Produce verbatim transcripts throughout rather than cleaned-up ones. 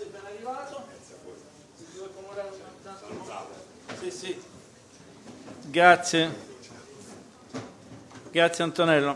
Sei ben arrivato. Sì, sì. Grazie. Grazie Antonello.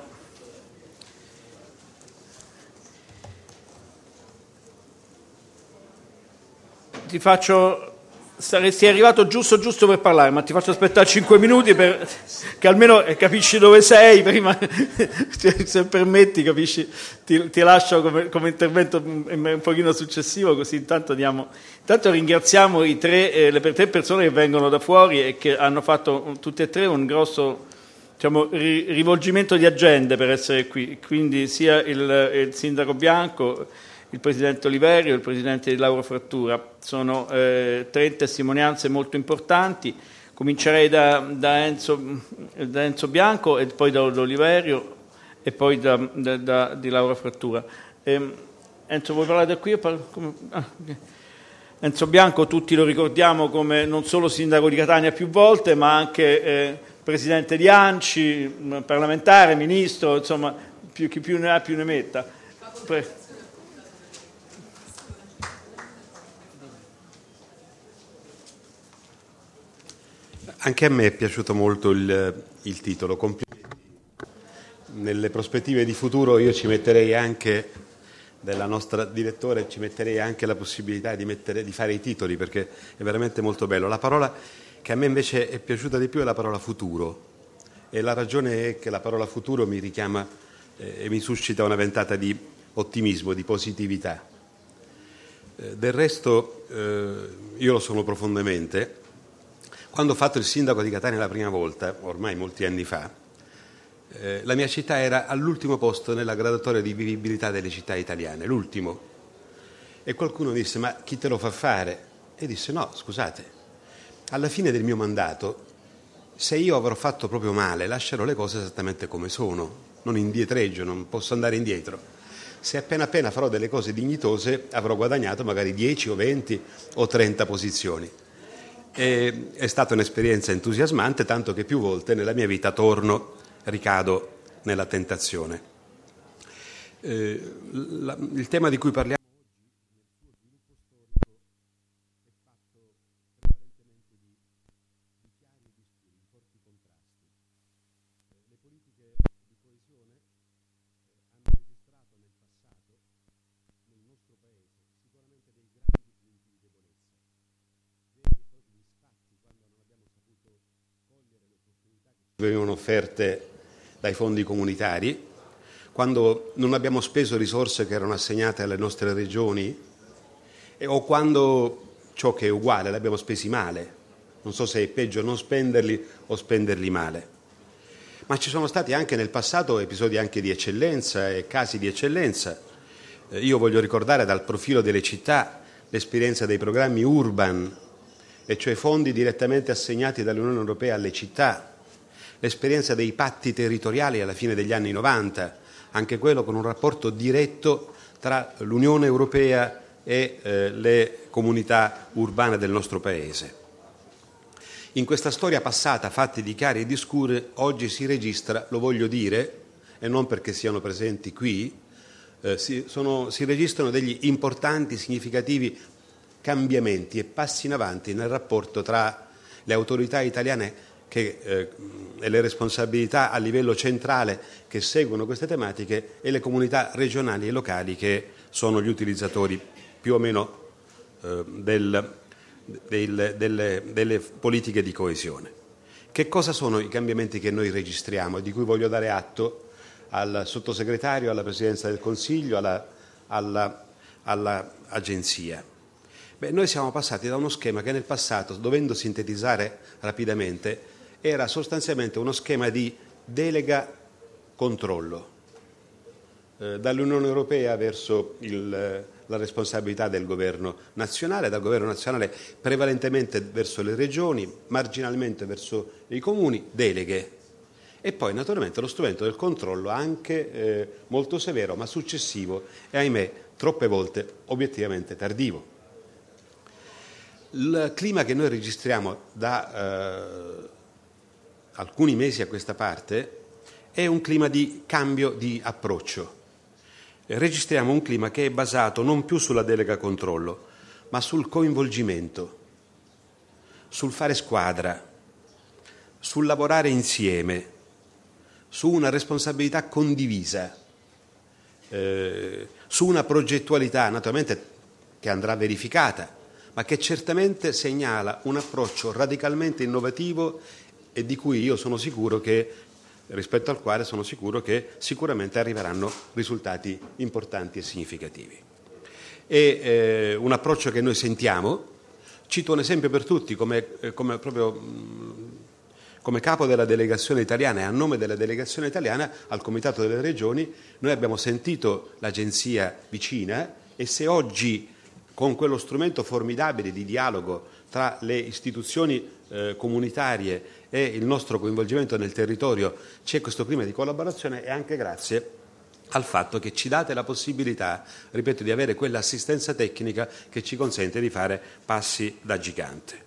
Ti faccio... Saresti arrivato giusto giusto per parlare, ma ti faccio aspettare cinque minuti per che almeno capisci dove sei prima, se permetti, capisci, ti, ti lascio come, come intervento un pochino successivo, così intanto diamo. Intanto ringraziamo i tre, eh, le tre persone che vengono da fuori e che hanno fatto tutte e tre un grosso, diciamo, ri, rivolgimento di agende per essere qui, quindi sia il, il sindaco Bianco, il presidente Oliverio e il presidente di Lauro Frattura. Sono eh, tre testimonianze molto importanti. Comincerei da, da, Enzo, da Enzo Bianco e poi da Oliverio e poi da, da, da, di Lauro Frattura. Eh, Enzo, vuoi parlare da qui? O parlo, come, ah, okay. Enzo Bianco tutti lo ricordiamo come non solo sindaco di Catania più volte, ma anche eh, presidente di ANCI, parlamentare, ministro, insomma, più, chi più ne ha più ne metta. Pre- Anche a me è piaciuto molto il, il titolo. Complimenti. Nelle prospettive di futuro io ci metterei anche, della nostra direttore, ci metterei anche la possibilità di, mettere, di fare i titoli, perché è veramente molto bello. La parola che a me invece è piaciuta di più è la parola futuro, e la ragione è che la parola futuro mi richiama eh, e mi suscita una ventata di ottimismo, di positività. Eh, del resto eh, io lo sono profondamente. Quando ho fatto il sindaco di Catania la prima volta, ormai molti anni fa, eh, la mia città era all'ultimo posto nella graduatoria di vivibilità delle città italiane, l'ultimo. E qualcuno disse: ma chi te lo fa fare? E disse: no, scusate, alla fine del mio mandato, se io avrò fatto proprio male, lascerò le cose esattamente come sono, non indietreggio, non posso andare indietro. Se appena appena farò delle cose dignitose, avrò guadagnato magari dieci o venti o trenta posizioni. E è stata un'esperienza entusiasmante, tanto che più volte nella mia vita torno, ricado nella tentazione. Eh, la, il tema di cui parliamo venivano offerte dai fondi comunitari, quando non abbiamo speso risorse che erano assegnate alle nostre regioni, e, o quando ciò che è uguale l'abbiamo spesi male. Non so se è peggio non spenderli o spenderli male. Ma ci sono stati anche nel passato episodi anche di eccellenza e casi di eccellenza. Eh, io voglio ricordare dal profilo delle città l'esperienza dei programmi Urban, e cioè fondi direttamente assegnati dall'Unione Europea alle città, l'esperienza dei patti territoriali alla fine degli anni novanta, anche quello con un rapporto diretto tra l'Unione Europea e eh, le comunità urbane del nostro Paese. In questa storia passata, fatti di chiari e di scure, oggi si registra, lo voglio dire, e non perché siano presenti qui, eh, si, sono, si registrano degli importanti, significativi cambiamenti e passi in avanti nel rapporto tra le autorità italiane che, eh, e le responsabilità a livello centrale che seguono queste tematiche e le comunità regionali e locali che sono gli utilizzatori più o meno eh, del, del, delle, delle politiche di coesione. Che cosa sono i cambiamenti che noi registriamo e di cui voglio dare atto al sottosegretario, alla Presidenza del Consiglio, alla, alla, alla agenzia? Beh, noi siamo passati da uno schema che nel passato, dovendo sintetizzare rapidamente, era sostanzialmente uno schema di delega-controllo, eh, dall'Unione Europea verso il, la responsabilità del governo nazionale, dal governo nazionale prevalentemente verso le regioni, marginalmente verso i comuni, deleghe. E poi naturalmente lo strumento del controllo anche eh, molto severo, ma successivo e, ahimè, troppe volte obiettivamente tardivo. Il clima che noi registriamo da eh, alcuni mesi a questa parte è un clima di cambio di approccio. Registriamo un clima che è basato non più sulla delega controllo, ma sul coinvolgimento, sul fare squadra, sul lavorare insieme, su una responsabilità condivisa, eh, su una progettualità naturalmente che andrà verificata, ma che certamente segnala un approccio radicalmente innovativo e di cui io sono sicuro che, rispetto al quale sono sicuro che sicuramente arriveranno risultati importanti e significativi. È eh, un approccio che noi sentiamo. Cito un esempio per tutti, come, come proprio mh, come capo della delegazione italiana e a nome della delegazione italiana al Comitato delle Regioni, noi abbiamo sentito l'agenzia vicina, e se oggi con quello strumento formidabile di dialogo tra le istituzioni eh, comunitarie e il nostro coinvolgimento nel territorio c'è questo clima di collaborazione, è anche grazie al fatto che ci date la possibilità, ripeto, di avere quell'assistenza tecnica che ci consente di fare passi da gigante.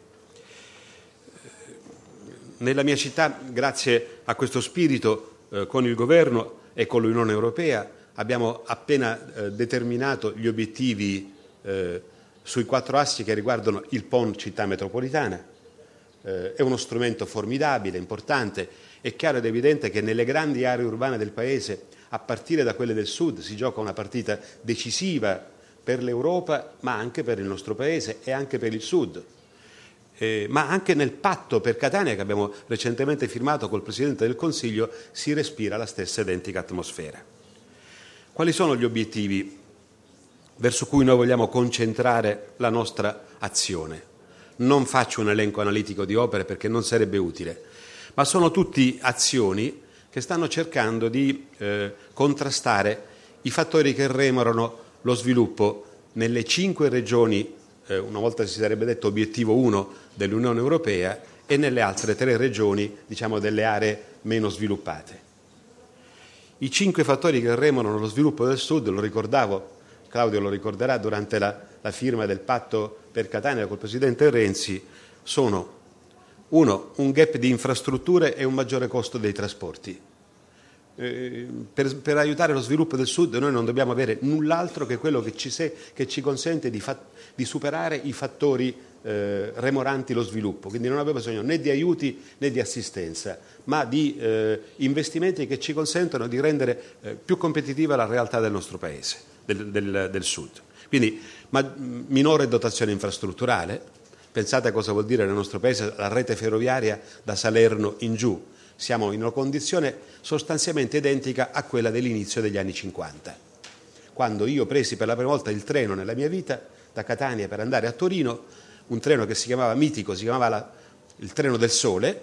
Nella mia città, grazie a questo spirito, eh, con il Governo e con l'Unione Europea, abbiamo appena eh, determinato gli obiettivi eh, sui quattro assi che riguardano il P O N città metropolitana. Eh, è uno strumento formidabile, importante. È chiaro ed evidente che nelle grandi aree urbane del Paese, a partire da quelle del Sud, si gioca una partita decisiva per l'Europa, ma anche per il nostro Paese e anche per il Sud. Eh, ma anche nel patto per Catania che abbiamo recentemente firmato col Presidente del Consiglio si respira la stessa identica atmosfera. Quali sono gli obiettivi verso cui noi vogliamo concentrare la nostra azione? Non faccio un elenco analitico di opere perché non sarebbe utile, ma sono tutte azioni che stanno cercando di eh, contrastare i fattori che remorano lo sviluppo nelle cinque regioni, eh, una volta si sarebbe detto obiettivo uno dell'Unione Europea, e nelle altre tre regioni, diciamo delle aree meno sviluppate. I cinque fattori che remorano lo sviluppo del Sud, lo ricordavo, Claudio lo ricorderà, durante la, la firma del patto per Catania col Presidente Renzi, sono: uno, un gap di infrastrutture e un maggiore costo dei trasporti. Eh, per, per aiutare lo sviluppo del Sud noi non dobbiamo avere null'altro che quello che ci, se, che ci consente di, fa, di superare i fattori eh, remoranti lo sviluppo. Quindi non abbiamo bisogno né di aiuti né di assistenza, ma di eh, investimenti che ci consentono di rendere eh, più competitiva la realtà del nostro Paese, del, del, del Sud. Quindi ma, minore dotazione infrastrutturale. Pensate a cosa vuol dire nel nostro Paese la rete ferroviaria da Salerno in giù. Siamo in una condizione sostanzialmente identica a quella dell'inizio degli anni cinquanta, quando io presi per la prima volta il treno nella mia vita da Catania per andare a Torino, un treno che si chiamava mitico, si chiamava la, il treno del sole,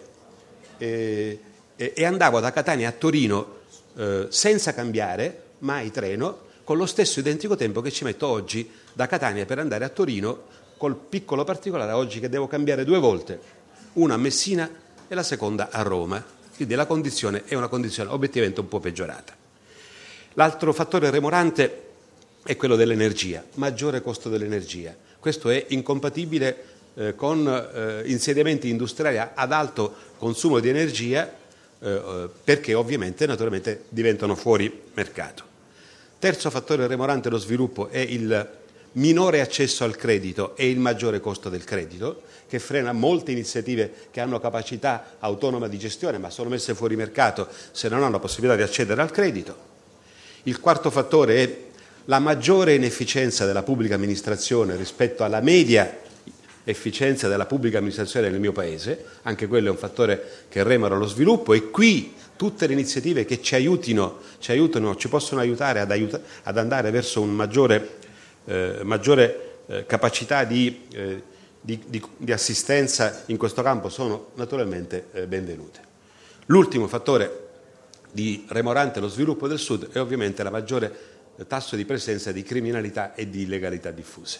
e, e, e andavo da Catania a Torino eh, senza cambiare mai treno, con lo stesso identico tempo che ci metto oggi da Catania per andare a Torino, col piccolo particolare oggi che devo cambiare due volte, una a Messina e la seconda a Roma. Quindi la condizione è una condizione obiettivamente un po' peggiorata. L'altro fattore remorante è quello dell'energia, maggiore costo dell'energia. Questo è incompatibile eh, con eh, insediamenti industriali ad alto consumo di energia eh, perché ovviamente naturalmente diventano fuori mercato. Terzo fattore remorante dello sviluppo è il minore accesso al credito e il maggiore costo del credito, che frena molte iniziative che hanno capacità autonoma di gestione ma sono messe fuori mercato se non hanno la possibilità di accedere al credito. Il quarto fattore è la maggiore inefficienza della pubblica amministrazione rispetto alla media efficienza della pubblica amministrazione nel mio Paese, anche quello è un fattore che remora lo sviluppo, e qui tutte le iniziative che ci aiutino, ci aiutano, ci possono aiutare ad, aiuta, ad andare verso un maggiore, eh, maggiore eh, capacità di, eh, di, di, di assistenza in questo campo sono naturalmente eh, benvenute. L'ultimo fattore di remorante lo sviluppo del Sud è ovviamente la maggiore tasso di presenza di criminalità e di illegalità diffuse.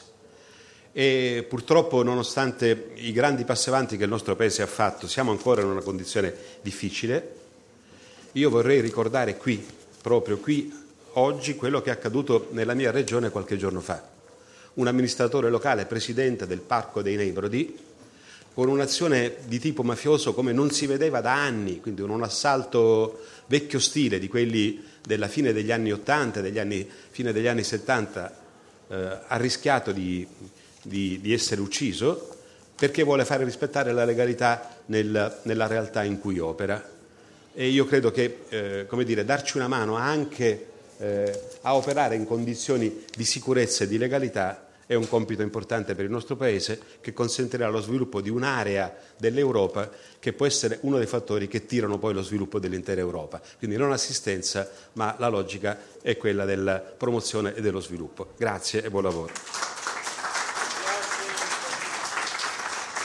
E purtroppo, nonostante i grandi passi avanti che il nostro Paese ha fatto, siamo ancora in una condizione difficile. Io vorrei ricordare qui, proprio qui, oggi, quello che è accaduto nella mia regione qualche giorno fa. Un amministratore locale, presidente del Parco dei Nebrodi, con un'azione di tipo mafioso come non si vedeva da anni, quindi un assalto vecchio stile di quelli della fine degli anni ottanta, degli anni, fine degli anni settanta, eh, ha rischiato di, di, di essere ucciso perché vuole fare rispettare la legalità nel, nella realtà in cui opera. E io credo che eh, come dire, darci una mano anche eh, a operare in condizioni di sicurezza e di legalità è un compito importante per il nostro Paese, che consentirà lo sviluppo di un'area dell'Europa che può essere uno dei fattori che tirano poi lo sviluppo dell'intera Europa. Quindi non assistenza, ma la logica è quella della promozione e dello sviluppo. Grazie e buon lavoro.